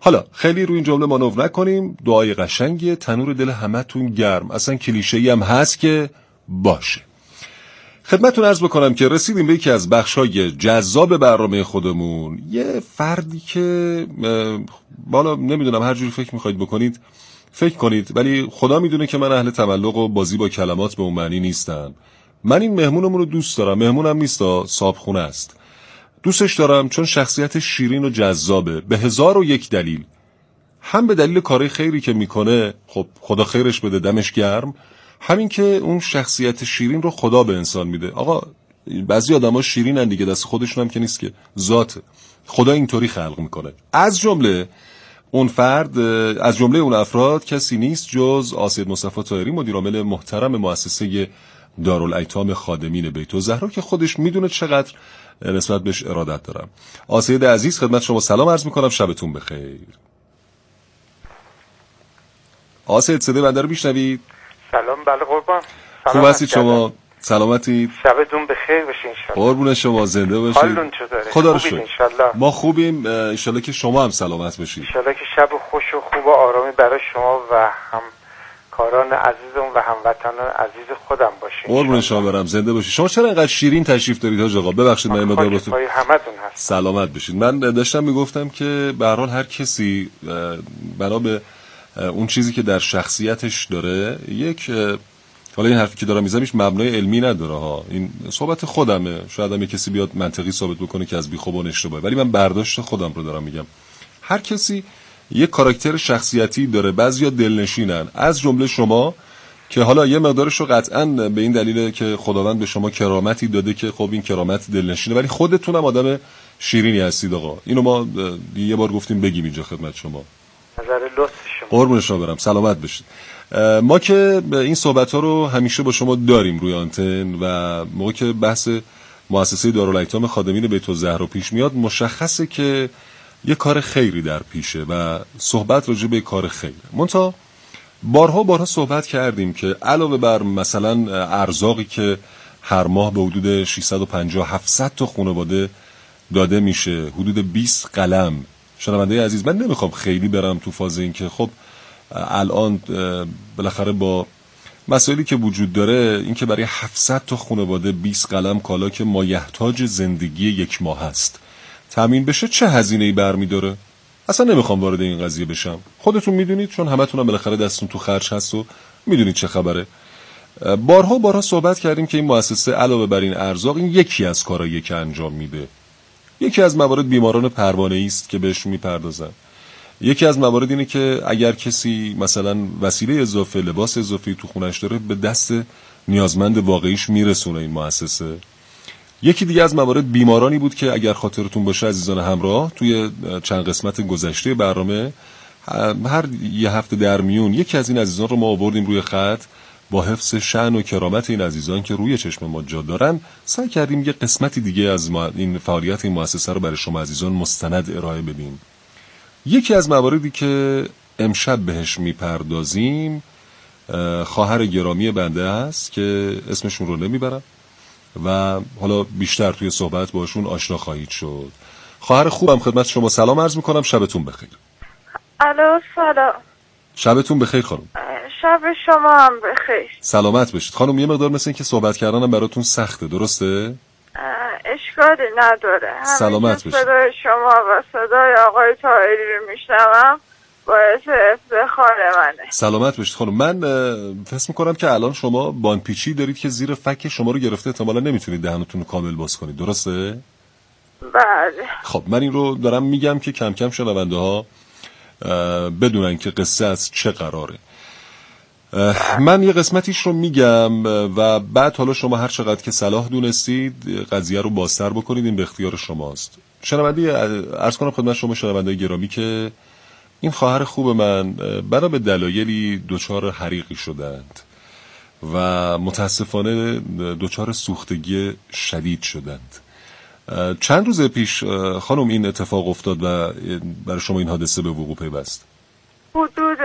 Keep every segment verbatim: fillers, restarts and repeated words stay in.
حالا خیلی روی این جمله مانور نکنیم. دعای قشنگیه، تنور دل همتون گرم. اصلا کلیشه‌ای هم هست که باشه. خدمتتون عرض بکنم که رسیدیم به یکی از بخش‌های جذاب برنامه خودمون. یه فردی که بالا نمیدونم هر جوری فکر می‌خواید بکنید فکر کنید، ولی خدا میدونه که من اهل تملق و بازی با کلمات به اون معنی نیستم. من این مهمونمون رو دوست دارم. مهمونم نیستا، صابخونه است. دوستش دارم چون شخصیت شیرین و جذابه به هزار و یک دلیل. هم به دلیل کارهای خیری که میکنه، خب خدا خیرش بده، دمش گرم. همین که اون شخصیت شیرین رو خدا به انسان میده. آقا بعضی آدما شیرینن دیگه، دست خودشون هم که نیست که، ذات خدا اینطوری خلق میکنه. از جمله اون فرد، از جمله اون افراد کسی نیست جز آسید مصطفی طاهری، مدیر عامل محترم مؤسسه دارالایتام خادمین بیت الزهرا که خودش میدونه چقدر نسبت بهش ارادت دارم. آسید عزیز خدمت شما سلام عرض میکنم، شبتون بخیر. آسید صدای بنده رو میشنوید؟ سلام. بله قربان. خوب هستید شما؟ سلامتید؟ شبتون بخیر باشه ان شاء الله. قربون شما، زنده باشید. حالتون چطوره؟ خدا رو شکر. ان شاء الله. ما خوبیم، ان شاء الله که شما هم سلامت باشید. ان شاء الله که شب خوش و خوب و آرامی برای شما و هم کاران عزیزم و هموطنان عزیز خودم باشین. قربون شما برم، زنده باشید. شما چرا اینقدر شیرین تشریف دارید حاج آقا؟ ببخشید من مدار باتون. همتون هست. سلامت باشید. من داشتم میگفتم که به هر حال هر کسی بنا به اون چیزی که در شخصیتش داره، یک حالا این حرفی که دارم میزنم هیچ مبنای علمی نداره ها، این صحبت خودمه. شاید هم کسی بیاد منطقی ثابت بکنه که از بیخوبان اشتباهه، ولی من برداشت خودم رو دارم میگم. هر کسی یک کاراکتر شخصیتی داره، بعضیا دلنشینن، از جمله شما که حالا یه مقدارش رو قطعاً به این دلیله که خداوند به شما کرامتی داده که خب این کرامت دلنشینه، ولی خودتون هم آدم شیرینی هستید آقا. اینو ما یه بار گفتیم بگیم اینجا خدمت شما. نظر لطف شما. قربون شما برم، سلامت باشید. ما که این صحبت‌ها رو همیشه با شما داریم روی آنتن و موقع که بحث مؤسسه دارالایتام خادمین بیت الزهرا پیش میاد مشخصه که یه کار خیری در پیشه و صحبت راجع به کار خیر. منتها بارها بارها صحبت کردیم که علاوه بر مثلا ارزاقی که هر ماه به حدود ششصد و پنجاه هفتصد تا خانواده داده میشه، حدود بیست قلم. شنونده عزیز، من نمیخوام خیلی برم تو فاز این که خب الان بالاخره با مسائلی که وجود داره، این که برای هفتصد تا خانواده بیست قلم کالا که مایحتاج زندگی یک ماه هست تامین بشه، چه هزینه‌ای برمی‌داره؟ اصلا نمیخوام وارد این قضیه بشم. خودتون میدونید، چون همتون هم بالاخره دستتون تو خرج هست و میدونید چه خبره. بارها بارها صحبت کردیم که این مؤسسه علاوه بر این ارزاق، این یکی از کارهایی که انجام میده. یکی از موارد بیماران پروانه‌ای است که بهش میپردازن. یکی از موارد اینه که اگر کسی مثلا وسیله اضافه، لباس اضافی تو خونش داره، به دست نیازمند واقعیش میرسونه این مؤسسه. یکی دیگه از موارد بیمارانی بود که اگر خاطرتون باشه عزیزان همراه، توی چند قسمت گذشته برنامه هر یه هفته در میون یکی از این عزیزان رو ما آوردیم روی خط، با حفظ شأن و کرامت این عزیزان که روی چشم ما جا دارن، سعی کردیم یه قسمتی دیگه از این فعالیت این مؤسسه رو برای شما عزیزان مستند ارائه بدیم. یکی از مواردی که امشب بهش میپردازیم خواهر گرامی بنده است که اسمشون رو نمیبرم و حالا بیشتر توی صحبت باشون آشنا خواهید شد. خواهر خوبم خدمت شما سلام عرض میکنم، شبتون بخیر. الو سلام. شبتون بخیر خانم. شب شما هم بخیر. سلامت باشید خانم. یه مقدار مثل این که صحبت کردنم براتون سخته، درسته؟ اشکالی نداره. سلامت باشید. صدای شما و صدای آقای طاهری رو میشنوم، باعث افتخار منه. سلامت باشید خانم. من فکر می‌کنم که الان شما بانپیچی دارید که زیر فک شما رو گرفته، احتمالاً نمیتونید دهنتون رو کامل باز کنید، درسته؟ بله. خب من این رو دارم میگم که کم کم شنونده ها بدونن که قصه از چه قراره. من یه قسمتیش رو میگم و بعد حالا شما هر چقدر که صلاح دونستید قضیه رو بازتر بکنید، این به اختیار شماست. شنونده عرض کنم خدمت شما شنونده گرامی که این خواهر خوب من بنا به دلایلی دچار حریقی شدند و متاسفانه دچار سوختگی شدید شدند. چند روز پیش خانم این اتفاق افتاد و برای شما این حادثه به وقوع پیوست؟ حدود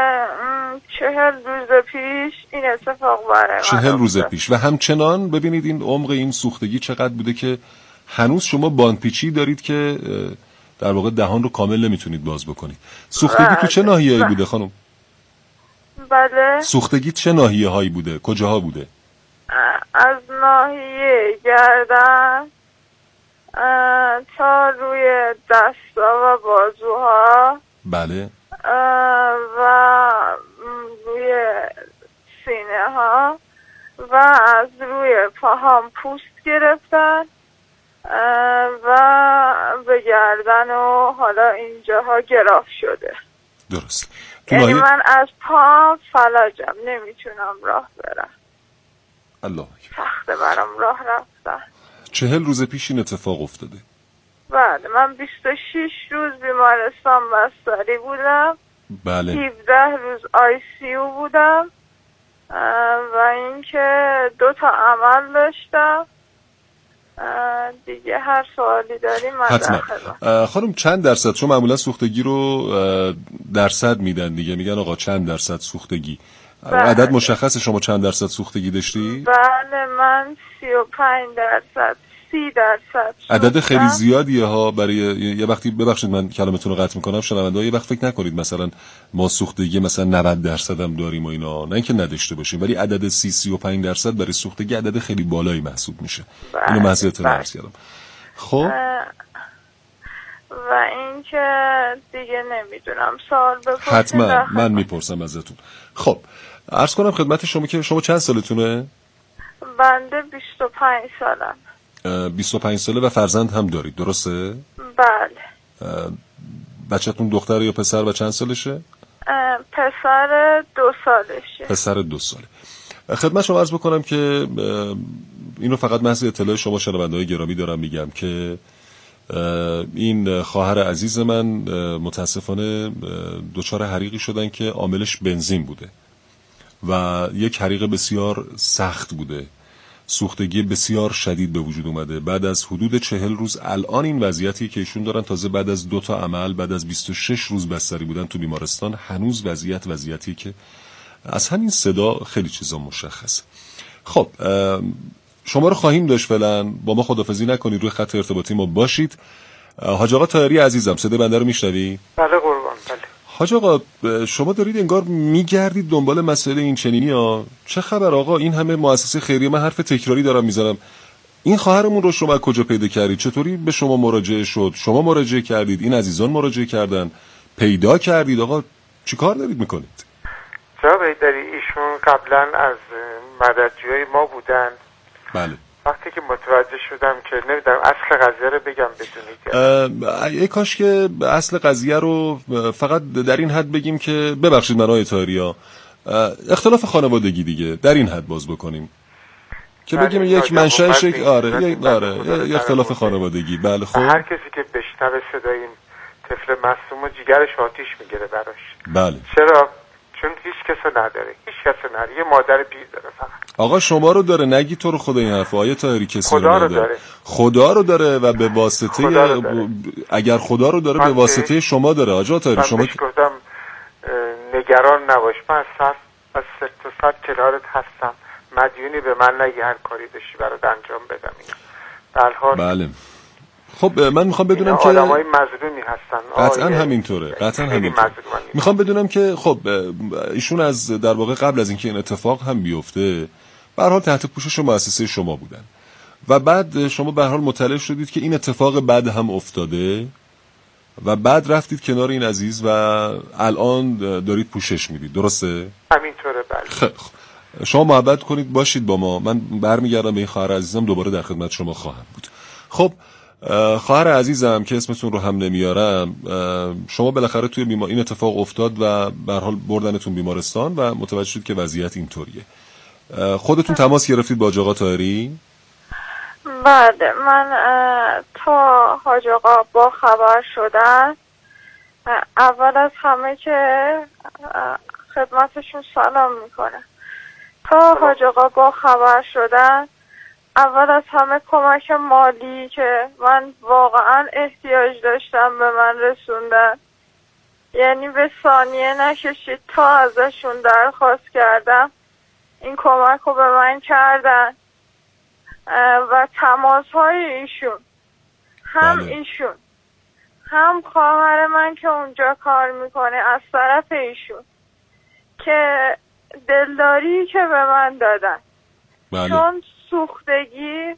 چهل روز پیش این اتفاق برای من چهل روز پیش. و همچنان ببینید این عمق این سوختگی چقدر بوده که هنوز شما باندپیچی دارید که در واقع دهان رو کامل نمیتونید باز بکنید. سوختگی تو چه ناحیه‌ای بوده خانم؟ بله. سوختگی چه ناحیه هایی بوده؟ کجاها بوده؟ از ناحیه گردن تا روی دستا و بازوها. بله. و روی سینه ها و از روی پاهام پوست گرفتن و به گردن و حالا اینجاها گراف شده. درست. یعنی ناحیه... من از پا فلجم، نمیتونم راه برم. الله سخته برام راه رفتن. چهل روز پیش این اتفاق افتاده. بله، من بیست و شش روز بیمارستان بستری بودم. بله. هفده روز آی سی یو بودم و اینکه دو تا عمل داشتم. دیگه هر سوالی داری من حتما. خانم چند درصد، چون معمولا سوختگی رو درصد میدن دیگه، میگن آقا چند درصد سوختگی. بله. عدد مشخص شما چند درصد سوختگی داشتی؟ بله من سی و پنج درصد سی درصد. عدد خیلی زیادیه ها برای یه وقتی، ببخشید من کلمتون رو قطع میکنم شنونده، یه وقت فکر نکنید مثلا ما سوختگی مثلا نود درصد هم داریم و اینا، نه اینکه نداشته باشیم، ولی عدد سی سی و پنج درصد برای سوختگی عدد خیلی بالایی محسوب میشه. بله. اینو محض اطلاع عرض کردم. خب و اینکه دیگه نمیدونم سوال بپرسید. حتما من میپرسم ازتون. خب عرض کنم خدمت شما که شما چند سالتونه؟ بنده بیست و پنج سالم. بیست و پنج ساله و فرزند هم دارید درسته؟ بله. بچه‌تون دختر یا پسر و چند سالشه؟ پسر دو سالشه. پسر دو ساله. خدمت شما عرض بکنم که اینو فقط محض اطلاع شما شنونده‌های گرامی دارم میگم که این خواهر عزیز من متاسفانه دچار حریقی شدن که عاملش بنزین بوده و یک حریق بسیار سخت بوده. سوختگی بسیار شدید به وجود اومده. بعد از حدود چهل روز الان این وضعیتی که ایشون دارن، تازه بعد از دو تا عمل، بعد از بیست و شش روز بستری بودن تو بیمارستان، هنوز وضعیت وضعیتی که از همین صدا خیلی چیزا مشخصه. خب شما رو خواهیم داشت، فعلا با ما خداحافظی نکنید، روی خط ارتباطی ما باشید. حاج آقا طاهری عزیزم صدای بنده رو میشنوی؟ بله قربان. بله حاج آقا شما دارید انگار میگردید دنبال مسئله این چنینی ها. چه خبر آقا؟ این همه مؤسسه خیریه، من حرف تکراری دارم میزنم، این خواهرمون رو شما کجا پیدا کردید؟ چطوری به شما مراجعه شد؟ شما مراجعه کردید؟ این عزیزان مراجعه کردن؟ پیدا کردید؟ آقا چیکار دارید میکنید؟ جناب حیدری ایشون قبلا از مددجوی ما بودن. بله. وقتی که متوجه شدم که نمیدونم اصل قضیه رو بگم بدونید، ای کاش که اصل قضیه رو فقط در این حد بگیم که ببخشید من آقای طاهری، اختلاف خانوادگی دیگه در این حد باز بکنیم که بگیم یک منشأش یک آره یک آره یک اختلاف خانوادگی. بله خب هر کسی که بشنوه صدای این طفل معصوم جیگرش آتیش میگیره براش. بله. چرا؟ چون هیچ کس نداره، هیچ کس نداره، یه مادر پیر داره فقط. آقا شما رو داره، نگی تو رو خدا این حرف آیه طاهری کسی خدا رو نداره. خدا رو داره و به واسطه ب... اگر خدا رو داره به واسطه شما داره. آقا طاهری شما که گفتم نگران نباش، من از صد از صد تا صد کنارت هستم، مدیونی به من نگی، هر کاری داشتی برات انجام بدم. در حال بله. خب من میخوام بدونم که آدمای مظلومی هستن. قطعا همینطوره، قطعا همینطوره. میخوام بدونم که خب ایشون از در واقع قبل از اینکه این اتفاق هم بیفته به هر حال تحت پوشش مؤسسه شما بودن و بعد شما به هر حال مطلع شدید که این اتفاق بعد هم افتاده و بعد رفتید کنار این عزیز و الان دارید پوشش میدید، درسته؟ همینطوره. بله. خب شما محبت کنید باشید با ما، من برمیگردم به این خواهر عزیزم، دوباره در خدمت شما خواهم بود. خب خواهر عزیزم که اسمتون رو هم نمیارم، شما بالاخره توی بیمار این اتفاق افتاد و به هر حال بردنتون بیمارستان و متوجه شد که وضعیت اینطوریه. خودتون تماس گرفتید با حاج آقا طاهری؟ بله، من تا حاج آقا با خبر شدن، اول از همه که خدمتشون سلام میکنه، تا حاج آقا با خبر شدن اول از همه کمک مالی که من واقعا احتیاج داشتم به من رسوندن. یعنی به ثانیه نکشید تا ازشون درخواست کردم این کمک رو به من کردن و تماس های ایشون هم بله. ایشون هم خواهر من که اونجا کار میکنه از طرف ایشون که دلداری که به من دادن. بله. چون سوختگی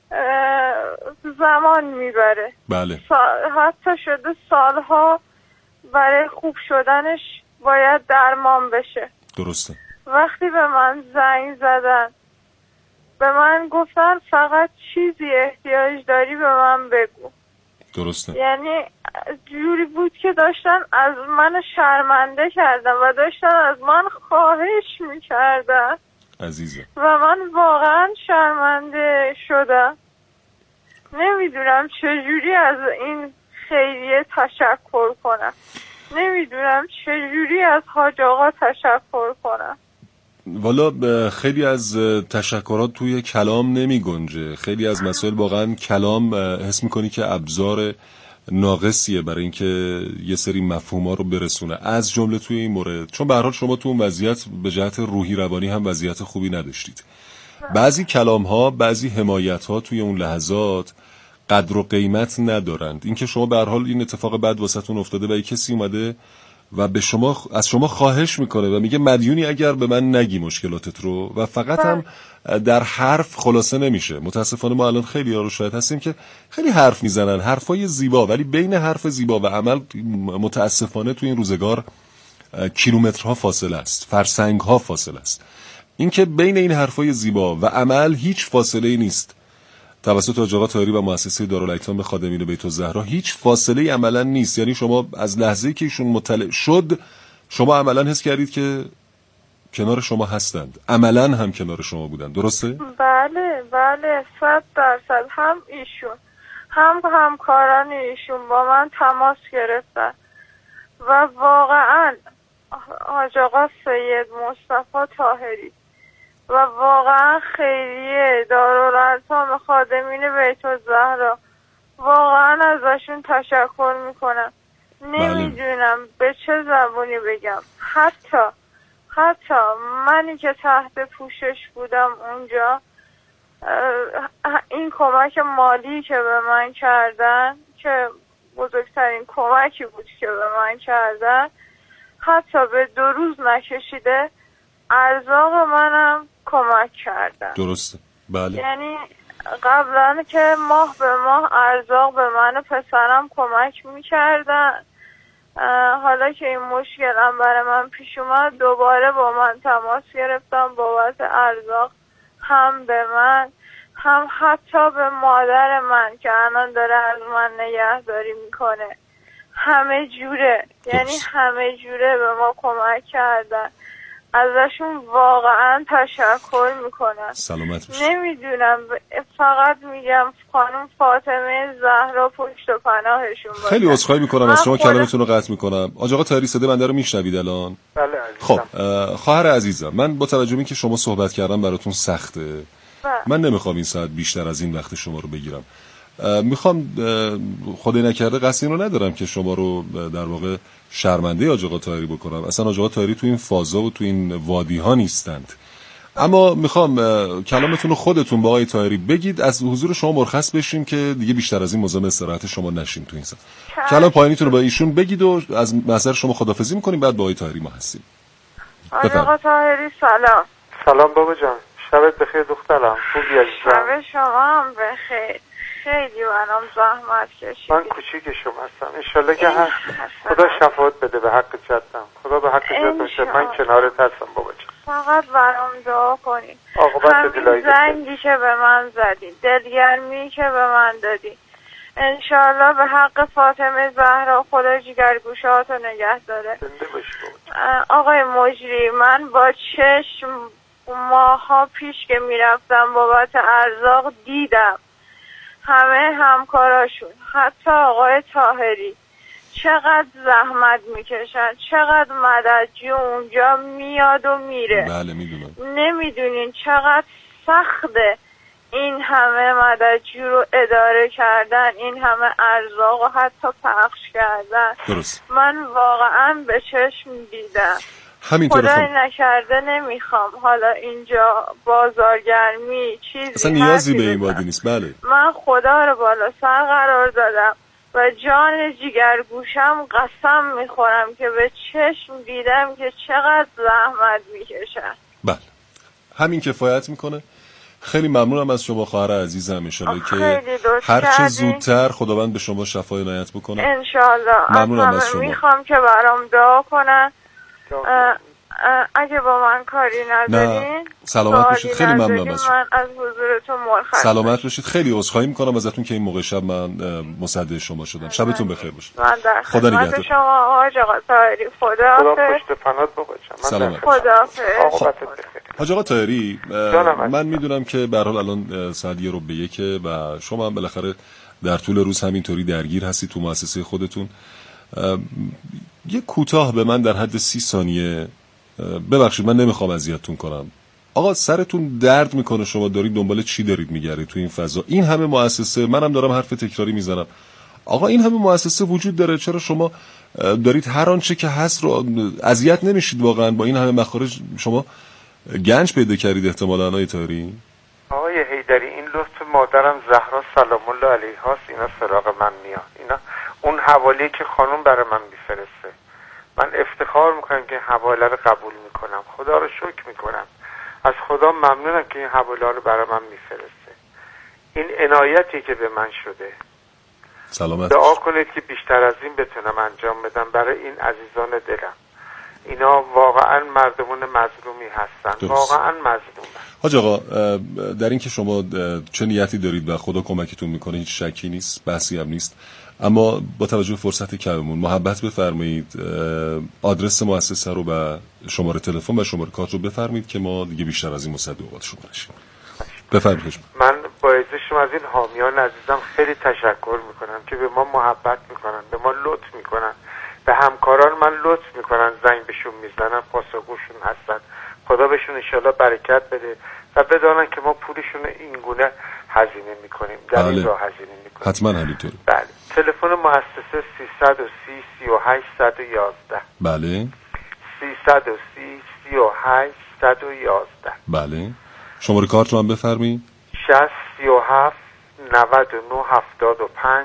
زمان میبره. بله. حتی شده سالها برای خوب شدنش باید درمان بشه. درسته. وقتی به من زنگ زدن به من گفتن فقط چیزی احتیاج داری به من بگو. درسته. یعنی جوری بود که داشتن از من شرمنده کردن و داشتن از من خواهش میکردن عزیزم و من واقعا شرمنده شدم. نمیدونم چجوری از این خیریه تشکر کنم، نمیدونم چجوری از حاج آقا تشکر کنم. والا خیلی از تشکرات توی کلام نمی گنجه. خیلی از مسائل واقعا کلام حس میکنی که ابزار ناقصیه برای اینکه یه سری مفهوما رو برسونه، از جمله توی این مورد. چون به هر حال شما تو اون وضعیت به جهت روحی روانی هم وضعیت خوبی نداشتید. بعضی کلام ها، بعضی حمایت ها توی اون لحظات قدر و قیمت ندارند. اینکه شما به هر حال این اتفاق بد واسهتون افتاده و کسی اومده و به شما از شما خواهش میکنه و میگه مدیونی اگر به من نگی مشکلاتت رو، و فقط هم در حرف خلاصه نمیشه. متاسفانه ما الان خیلی ها رو شاید هستیم که خیلی حرف میزنن، حرفای زیبا، ولی بین حرف زیبا و عمل متاسفانه تو این روزگار کیلومترها فاصله است، فرسنگها فاصله است. اینکه بین این حرفای زیبا و عمل هیچ فاصله نیست. توسط حاج آقا طاهری و مؤسسه دارالایتام خادمین بیت الزهرا هیچ فاصله عملا نیست. یعنی شما از لحظه‌ای که ایشون مطلع شد شما عملا حس کردید که کنار شما هستند، عملا هم کنار شما بودن. درسته؟ بله بله صد درصد. هم ایشون هم همکاران ایشون با من تماس گرفتن و واقعا حاج آقا سید مصطفی طاهری و واقعا خیریه دارالایتام خادمین بیت الزهرا واقعا ازشون تشکر میکنم. نمیدونم به چه زبونی بگم. حتی حتی منی که تحت پوشش بودم اونجا، این کمک مالی که به من کردن که بزرگترین کمکی بود که به من کردن، حتی به دو روز نکشیده ارزاق منم کمک کردن. درسته. بله. یعنی قبلا که ماه به ماه ارزاق به من و پسرم کمک میکردن، حالا که این مشکلم برای من پیش اومد دوباره با من تماس گرفتم بابت ارزاق، هم به من هم حتی به مادر من که الان داره از من نگهداری میکنه. همه جوره، یعنی همه جوره به ما کمک کردن. ازشون واقعا تشکر میکنم. سلامت باشید. نمیدونم، فقط میگم خانم فاطمه زهرا پشت و پناهشون باشه. خیلی عذرخواهی میکنم از شما، کلامتون رو قطع میکنم. حاج آقا طاهری صدای بنده رو میشنوید الان؟ بله عزیزم. خب خواهر عزیزم، من با توجه به اینکه شما صحبت کردن براتون سخته، بله. من نمیخوام این ساعت بیشتر از این وقت شما رو بگیرم. میخوام خدای نکرده قصد این رو ندارم که شما رو در واقع شرمنده حاج آقا طاهری بکنم. اصلا حاج آقا طاهری تو این فضا و تو این وادی ها نیستند. اما میخوام کلامتون رو خودتون با آقای طاهری بگید، از حضور شما مرخص بشیم که دیگه بیشتر از این مزاحم استراحت شما نشیم تو این ساعت. کلام پایانیتون رو با ایشون بگید و از محضر شما خداحافظی میکنیم، بعد با آقای طاهری ما هستیم. حاج آقا طاهری سلام. سلام بابا جان، شبت بخیر دخترم. خوبی عزیزم؟ شب شما هم بخیر. خیلی منم زحمت کشیدی. من کوچیک شما هستم. انشالله که هست. خدا شفاعت بده به حق جدم. خدا به حق جدم شد. من کنارت هستم بابا جان. فقط برام دعا کنید. عاقبت دلایی زنگی که به من زدی، دلگرمی که به من دادی، انشالله به حق فاطمه زهرا خدا جگرگوشهاتو نگه داره. زنده باشی بابا. آقای مجری، من با چشم ماها پیش که میرفتم بابت ارزاق دیدم همه همکاراشون، حتی آقای طاهری چقدر زحمت میکشن، چقدر مددجو اونجا میاد و میره. بله میدونم. نمیدونین چقدر سخته این همه مددجو رو اداره کردن، این همه ارزاق و حتی پخش کردن. درست. من واقعا به چشم دیدم. همینطور. خدای نکرده نمیخوام حالا اینجا بازارگرمی چیزی اصلا نیازی به این وادی نیست. بله. من خدا رو بالا سر قرار دادم، و جان جیگر گوشم قسم میخورم که به چشم دیدم که چقدر زحمت میکشن. بله همین کفایت میکنه. خیلی ممنونم از شما خواهر عزیزم، انشالله که هر چه زودتر خداوند به شما شفای عنایت بکنه. انشالله. ممنونم از شما. میخوام که برام دعا کنن. اگه با من کاری ندارین سلامت باشید. خیلی ممنونم از شما. من از حضورتون مرخص. سلامت باشید. خیلی عذرخواهی میکنم ازتون که این موقع شب من مصدق شما شدم. شبتون بخیر باشه. من در خدمت شما حاج آقا طاهری. خدا خدا پشت پناهت باشه. سلامت. خدا حاج آقا طاهری، من میدونم که به هر حال الان ساعت یه رو به یکه و شما هم بالاخره در طول روز همینطوری درگیر هستی تو مؤسسه خودتون. یه کوتاه به من در حد سی ثانیه، ببخشید من نمیخوام اذیتتون کنم، آقا سرتون درد میکنه، شما دارید دنبال چی دارید میگردید تو این فضا؟ این همه مؤسسه، منم دارم حرف تکراری میزنم، آقا این همه مؤسسه وجود داره، چرا شما دارید هر آنچه که هست رو اذیت نمیشید؟ واقعا با این همه مخارج شما گنج پیدا کردید احتمالاً آقای طاهری. آقای حیدری این لطف مادرم زهرا سلام الله علیها است، اینا سراغ من میاد، اینا اون حوالی که خانم برای من میفرسته، من افتخار میکنم که این حواله رو قبول میکنم، خدا رو شکر میکنم، از خدا ممنونم که این حواله رو برای من میفرسته. این عنایتی که به من شده، سلامت دعا کنید که بیشتر از این بتونم انجام بدم برای این عزیزان دلم. اینا واقعا مردمون مظلومی هستن، درست. واقعا مظلومن. حاج آقا در این که شما چه نیتی دارید و خدا کمکتون میکنه هیچ شکی نیست، بحثی هم نیست، اما با توجه به فرصت کممون محبت بفرمایید آدرس مؤسسه رو و شماره تلفن و شماره کارت رو بفرمایید که ما دیگه بیشتر از این مصدقات شما نشیم. بفرمایید. من با عزت شما از این حامیان عزیزم خیلی تشکر میکنم که به ما محبت میکنن، به ما لطف میکنن، به همکاران من لطف میکنن، زنگ بهشون میزنن، پاسخگوشون هستن. خدا بهشون انشالله برکت بده و بدانن که ما پولشون این گونه هزینه میکنیم، در این راه هزینه میکنیم. حتما همینطوره. بله. تلفن مؤسسه سیصد و سی سی و هشت صد و یازده. بله. سیصد و سی سی و هشت صد و یازده. بله. شماره کارت رو هم بفرمایید. شصت سی و هفت نود و نه هفتاد و پنج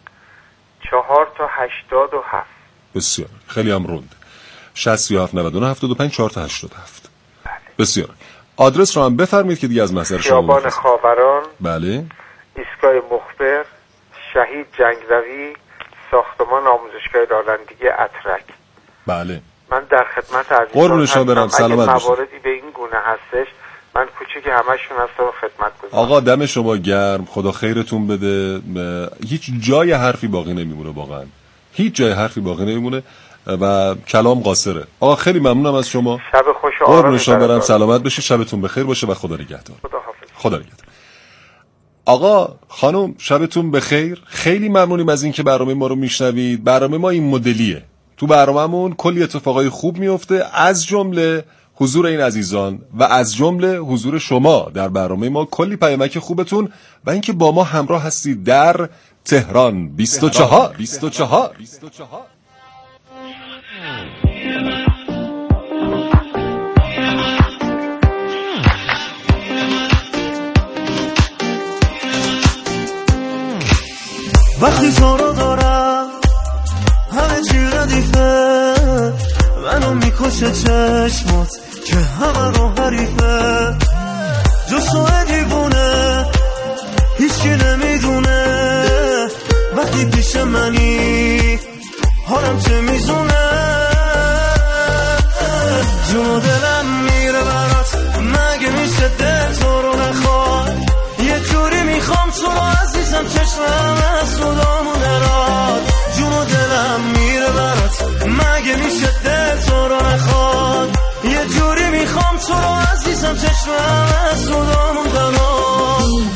چهار تا هشتاد و هفت. بسیار خیلی هم روند. شصت سی و هفت نود و نه هفتاد و پنج چهار تا هشتاد و هفت. بله. بسیار. آدرس رو هم بفرمایید که دیگه از محضر شما. خیابان خاوران. بله. ایستگاه مخبر، شهید جنگروی، ساختمان آموزشگاه رانندگی اترک. بله. من در خدمت عزیزان قربون شما برم. سلامت باشید. مواردی به این گونه هستش من کوچیک همشون هستم خدمت گذارم. آقا دم شما گرم، خدا خیرتون بده. هیچ جای حرفی باقی نمیمونه، واقعا هیچ جای حرفی باقی نمیمونه و کلام قاصره. آقا خیلی ممنونم از شما. شب خوش و آرامی. قربون شما برم. سلامت باشید. شبتون بخیر باشه و خدا نگهدار. خدا حافظ. خدا نگهدار. آقا خانم شبتون بخیر. خیلی ممنونیم از اینکه برنامه ما رو میشنوید. برنامه ما این مدلیه. تو برنامه‌مون کلی اتفاقای خوب میفته، از جمله حضور این عزیزان و از جمله حضور شما در برنامه ما. کلی پیامک خوبتون و اینکه با ما همراه هستید در تهران بیست و چهار بیست و چهار بیست و چهار. وقتی تو رو دارم همه چی ردیفه، منو میکشه چشمات که همه رو حریفه، جز تو دیوونه هیچکی نمیدونه وقتی پیش منی حالم چه میزونه، جون و دلم میره برات، مگه میشه دل تو رو نخواد، یه جوری میخوام تو رو عزیزم چشمم از صدامونه راد، جون و دلم میره برات، مگه میشه دل تو رو نخواد، یه جوری میخوام تو رو عزیزم چشمم از صدامونه راد.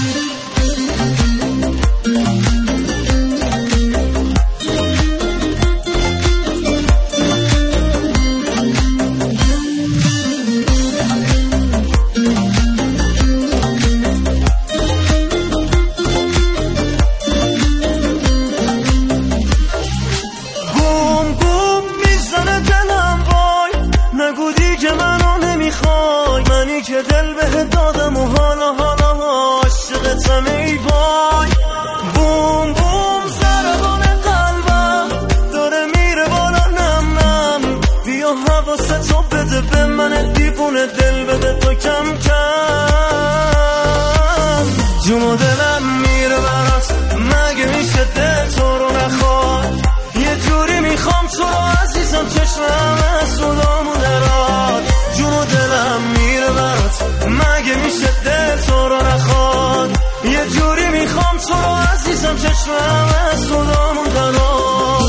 که دل به دادم و حالا حالا عاشقتم ای وای، بوم بوم ضربان من دیوونه دل بده تو کم کم. جون و دلم میره برات مگه میشه دل تو رو نخواد. یه جوری میخوام تو رو عزیزم چشمم از صدامون دراد. جون و دلم میره برات مگه میشه دل تو رو نخواد. یه جوری میخوام تو رو عزیزم چشمم از صدامون دراد.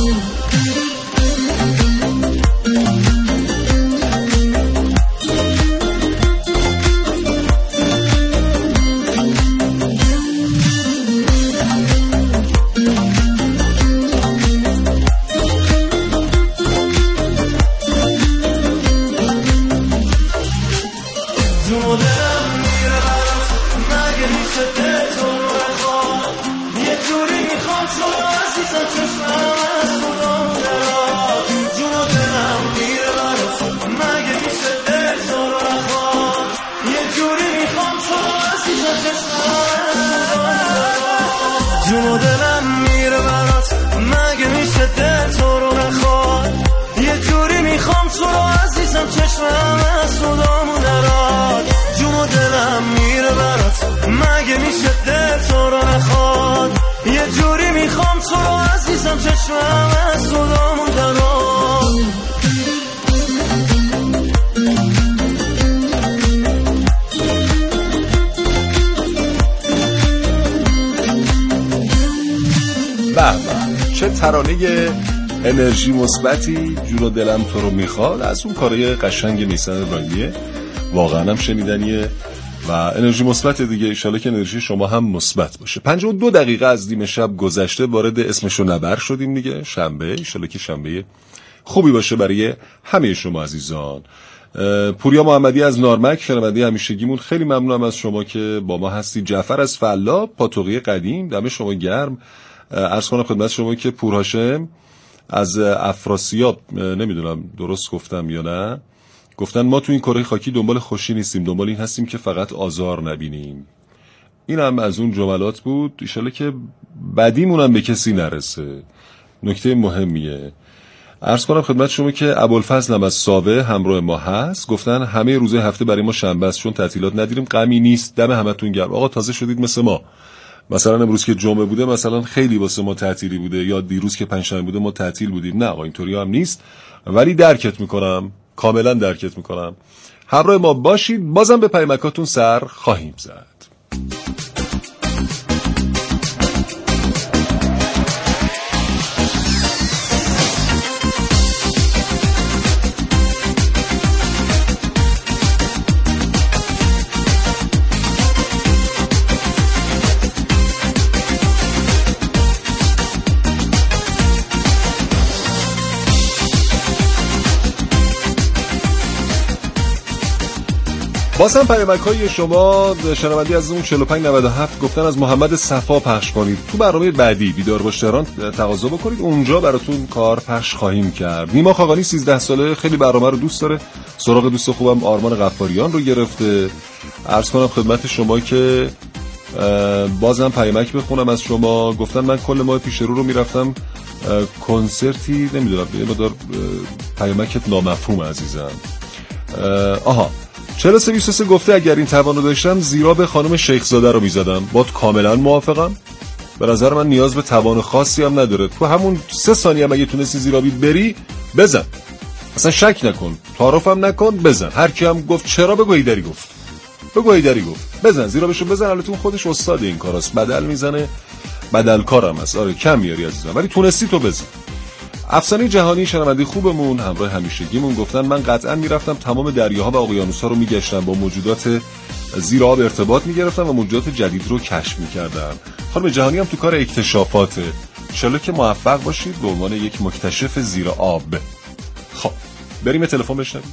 جون و دلم میره برات مگه میشه دل تو رو نخواد. یه جوری میخوام تو رو عزیزم چشمم از صدامون دراد. جون و دلم میره برات مگه میشه دل تو رو نخواد. یه جوری میخوام تو رو عزیزم چشمم از صدامون دراد. به چه ترانه انرژی مثبتی. جون و دلم تو رو میخواد، از اون کارهای قشنگ میثم ابراهیمیه، واقعا هم شنیدنیه و انرژی مثبت دیگه. ان شاءالله که انرژی شما هم مثبت باشه. پنجاه و دو دقیقه از نیمه شب گذشته، وارد اسمشو نبر شدیم دیگه، شنبه. ان شاءالله که شنبه خوبی باشه برای همه شما عزیزان. پوریا محمدی از نارمک، شنونده همیشگیمون، خیلی ممنونم از شما که با ما هستید. جعفر از فلا، پاتوقی قدیم، دم شما گرم. عرض کنم خدمت شما که پور هاشم از افراسیاب، نمیدونم درست گفتم یا نه، گفتن ما تو این کره خاکی دنبال خوشی نیستیم، دنبال این هستیم که فقط آزار نبینیم. این هم از اون جملات بود. ان شاءالله که بدیمون هم به کسی نرسه. نکته مهمیه. عرض کنم خدمت شما که ابوالفضل هم از ساوه همراه ما هست. گفتن همه روزهای هفته برای ما شنبه است چون تعطیلات نداریم. غمی نیست، دم همتون گرم. آقا تازه شدید مثل ما. مثلا امروز که جمعه بوده مثلا خیلی واسه ما تعطیلی بوده، یا دیروز که پنجشنبه بوده ما تعطیل بودیم. نه آقا اینطوری هم نیست، ولی درکت میکنم، کاملا درکت میکنم. همراه ما باشید، بازم به پیامکاتون سر خواهیم زد. بازم پیامک‌های شما شنوندی از اون چهل و پنج نود و هفت گفتن از محمد صفا پخش کنید. تو برنامه بعدی بیدار باش تهران تقاضا بکنید، اونجا براتون کار پخش خواهیم کرد. نیما خاقانی سیزده ساله، خیلی برنامه رو دوست داره، سراغ دوست خوبم آرمان غفاریان رو گرفته. عرض کنم خدمت شما که بازم پیامک بخونم از شما. گفتن من کل ماه پیش رو رو میرفتم کنسرتی، نمیدونم یه مقدار پیامکت نامفهوم عزیزم. آها چهل و سه بیست و سه گفته اگر این توانو داشتم زیرا به خانم شیخزاده رو میزدم. باید کاملا موافقم. به نظر من نیاز به توان خاصی هم نداره. تو همون سه ثانیه هم اگه تونستی زیرابید بری بزن، اصلا شک نکن، تعارفم نکن، بزن. هر کی هم گفت چرا بگو ایدری گفت، بگو ایدری گفت، بزن زیرابشو بزن. البته اون خودش استاد این کاراست، بدل میزنه، بدل کارم است. آره کم میاری عزیزم، ولی تونستی تو بزن. افسانه جهانی شنونده خوبمون همراه همیشگیمون گفتن من قطعا میرفتم تمام دریاها و اقیانوس‌ها رو میگشتم، با موجودات زیر آب ارتباط میگرفتم و موجودات جدید رو کشف میکردم. خانم جهانی هم تو کار اکتشافاته. انشالله که موفق باشید به عنوان یک مکتشف زیر آب. خب بریم تلفن بشنویم.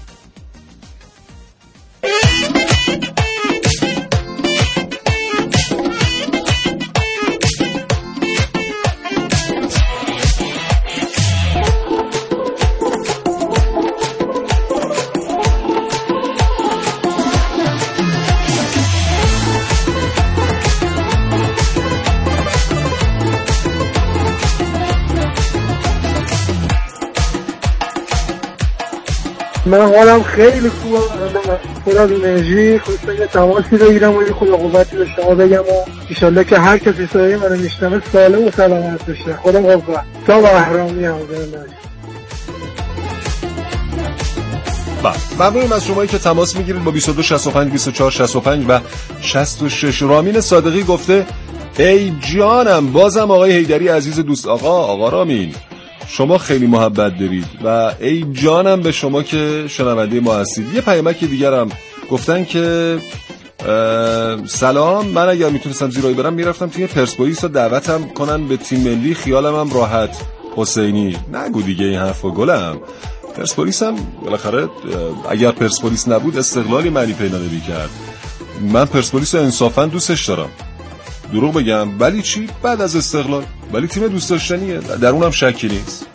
من حالم خیلی خوبه، پر از انرژی. خواستم یه تماسی بگیرم و یه خدا قوتی به شما بگم و ایشالله که هر کسی صدای منو میشنوه سالم و سلامت بشه. خدا قوت. تا بهرامی هم بزنید. ممنونم از شمایی که تماس میگیرید با بیست و دو شصت و پنج بیست و چهار شصت و پنج و شصت و شش. رامین صادقی گفته ای جانم، بازم آقای حیدری عزیز دوست. آقا آقا رامین، شما خیلی محبت دارید و ای جانم به شما که شنونده ما هستید. یه پیامک دیگرم گفتن که سلام، من اگر میتونستم زیرایی برم میرفتم توی پرسپولیس و دعوتم کنن به تیم ملی، خیالم هم راحت. حسینی نگو دیگه این حرفا گلم. پرسپولیس هم بالاخره اگر پرسپولیس نبود استقلالی معنی پیدا نمی‌کرد. من پرسپولیس انصافا دوستش دارم، دروغ بگم ولی چی بعد از استقلال، ولی تیم دوست داشتنیه، در اونم شکی نیست.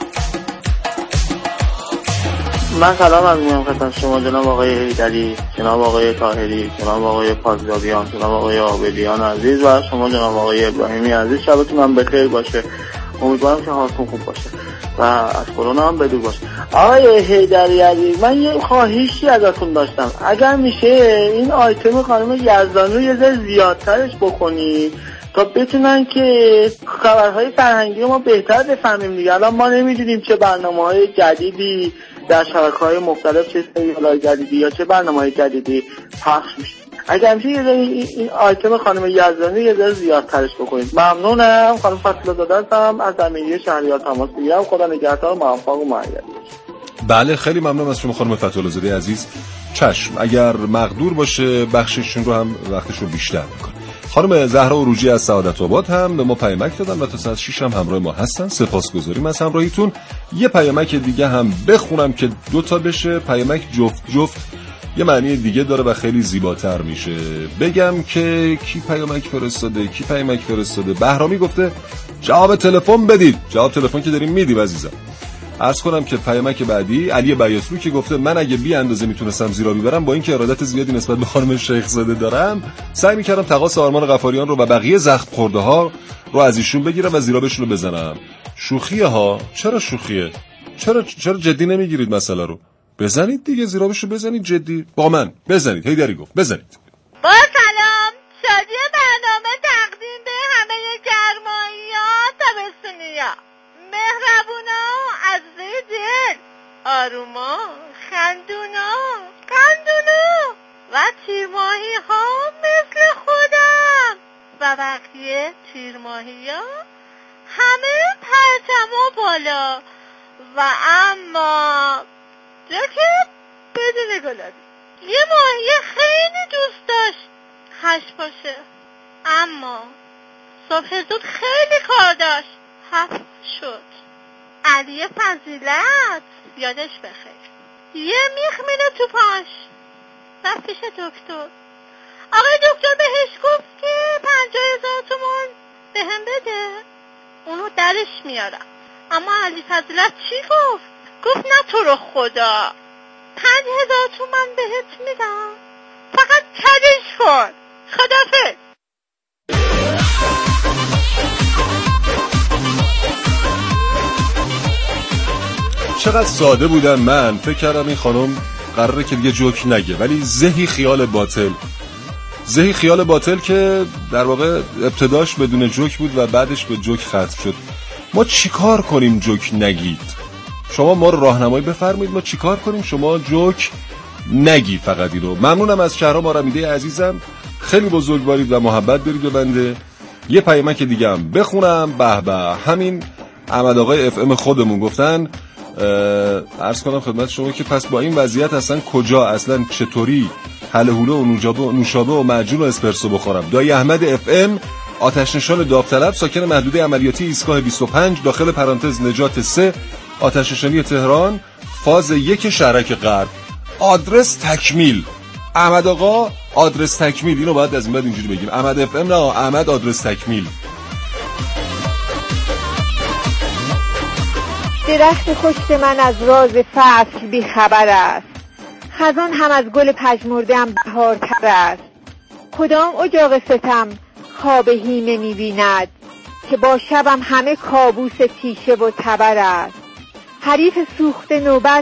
من سلام عرض می‌کنم خدمت شما جناب آقای حیدری، جناب آقای طاهری، جناب آقای پازگابیان، جناب آقای عابدیان عزیز و شما جناب آقای ابراهیمی عزیز. شبتون هم بخیر باشه، امیدوارم که حالتون خوب باشه و از کرونا هم بدور باشه. آقای حیدری عزیز، من یه خواهشی ازتون داشتم، اگر میشه این آیتم خانم یزدانی رو یه ذره زیادترش بکنید تا بتونن که خبرهای فرهنگی ما بهتر بفهمیم دیگه. الان ما نمیدونیم چه برنامه‌های جدیدی در شبکه‌های مختلف، چه سریال‌های جدیدی یا چه برنامه‌های جدیدی پخش میشه. اگر میشه یه ذره این آیتم خانم یزدانی یه ذره زیادترش بکنید. ممنونم. خانم فضل زاده هستم از زمینی شهریار تماس میگیرم. خدا نگهدار و موفق و معید. بله خیلی ممنونم از شما خانم فتح‌الله زاده عزیز. چشم، اگر مقدور باشه بخششون رو هم وقتش رو بیشتر میکنه. خانم زهرا عروجی از سعادت آباد هم به ما پیامک دادن و تا ساعت شش هم همراه ما هستن. سپاسگزاریم از همراهیتون. یه پیامک دیگه هم بخونم که دو تا بشه. پیامک جفت جفت یه معنی دیگه داره و خیلی زیباتر میشه. بگم که کی پیامک فرستاده کی پیامک فرستاده. بهرامی گفته جواب تلفن بدید. جواب تلفن که داریم میدیم عزیزم. عرض کنم که پیامک بعدی علی بیاترو که گفته من اگه بی اندازه میتونستم زیرابی برم، با اینکه ارادت زیادی نسبت به خانم شیخ زاده دارم، سعی میکردم تقاص آرمان غفاریان رو و بقیه زخم خورده ها رو از ایشون بگیرم و زیرابشون رو بزنم. شوخیه ها. چرا شوخیه؟ چرا چرا جدی نمیگیرید مسئله رو؟ بزنید دیگه، زیرابش رو بزنید جدی با من. بزنید. حیدری گفت بزنید. با سلام، شادی برنامه تقدیم به همه گرمایی‌ها، تابستونی‌ها، مهربونا، عزیزه دل، آروما، خندونا، قندونا و تیرماهی‌ها مثل خودم و بقیه تیرماهی‌ها همه پرچما بالا و اما جاکه بدون گلابی. یه ماهی خیلی دوست داشت هشت باشه، اما صبح زود خیلی کار داشت هفت شد. علی فضیلت یادش بخیر، یه میخ میره تو پاش، رفت پیش دکتر. آقای دکتر بهش گفت که پنجاه هزار تومان به هم بده، اونو درش میارم. اما علی فضیلت چی گفت؟ گفت نه تو رو خدا، پنج هزار تومان بهت میدم، فقط کدش کن. خدافظ. چقدر ساده بودم. من فکر کردم این خانم قراره که دیگه جوک نگه، ولی زهی خیال باطل زهی خیال باطل که در واقع ابتداش بدون جوک بود و بعدش به جوک ختم شد. ما چیکار کنیم جوک نگید؟ شما ما رو راهنمایی بفرمایید ما چیکار کنیم شما جوک نگی فقط اینو. ممنونم از شهرام آرمیده عزیزم، خیلی بزرگوارید و محبت دارید به بنده. یه پیامک دیگه هم بخونم. به به، همین احمد آقای اف ام خودمون گفتن عرض کنم خدمت شما که پس با این وضعیت اصلا کجا، اصلا چطوری حله حوله و نوشابه و معجون و اسپرسو بخورم. دایی احمد اف ام، آتش نشان داوطلب، ساکن محدوده عملیاتی ایستگاه بیست و پنج، داخل پرانتز نجات سه، آتش نشانی تهران، فاز یک شهرک غرب. آدرس تکمیل. احمد آقا آدرس تکمیل. اینو باید از این بعد اینجوری بگیم. احمد اف ام نه، احمد آدرس تکمیل. درخت خشک من از راز فصل بی خبر است، خزان هم از گل پژمرده ام بهارتر است. کدام اجاق ستم خواب هیمه می‌بیند که با شبم همه کابوس تیشه و تبر است. حریف سوخته نوبت